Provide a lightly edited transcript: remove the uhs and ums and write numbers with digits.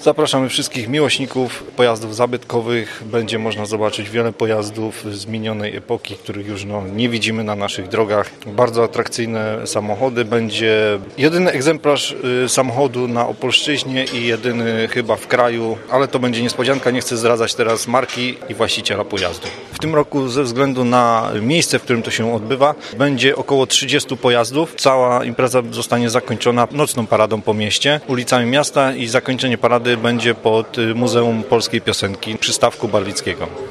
Zapraszamy wszystkich miłośników pojazdów zabytkowych. Będzie można zobaczyć wiele pojazdów z minionej epoki, których już nie widzimy na naszych drogach. Bardzo atrakcyjne samochody. Będzie jedyny egzemplarz samochodu na Opolszczyźnie i jedyny chyba w kraju, ale to będzie niespodzianka. Nie chcę zdradzać teraz marki i właściciela pojazdu. W tym roku ze względu na miejsce, w którym to się odbywa, będzie około 30 pojazdów. Cała impreza zostanie zakończona nocną paradą po mieście, ulicami miasta i zakończenie parady będzie pod Muzeum Polskiej Piosenki przy Stawku Barwickiego.